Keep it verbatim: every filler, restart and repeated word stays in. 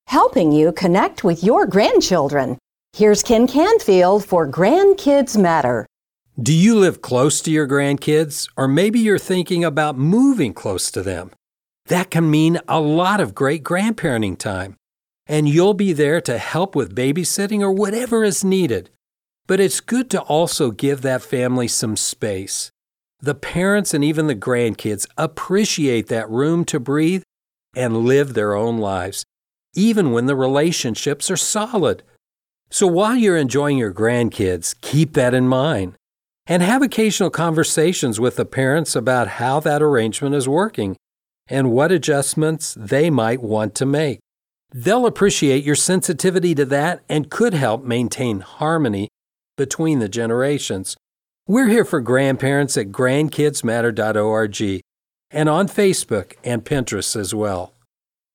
helping you connect with your grandchildren. Here's Ken Canfield for Grandkids Matter. Do you live close to your grandkids, or maybe you're thinking about moving close to them? That can mean a lot of great grandparenting time, and you'll be there to help with babysitting or whatever is needed. But it's good to also give that family some space. The parents and even the grandkids appreciate that room to breathe and live their own lives, even when the relationships are solid. So while you're enjoying your grandkids, keep that in mind and have occasional conversations with the parents about how that arrangement is working and what adjustments they might want to make. They'll appreciate your sensitivity to that and could help maintain harmony between the generations. We're here for grandparents at grandkids matter dot org and on Facebook and Pinterest as well.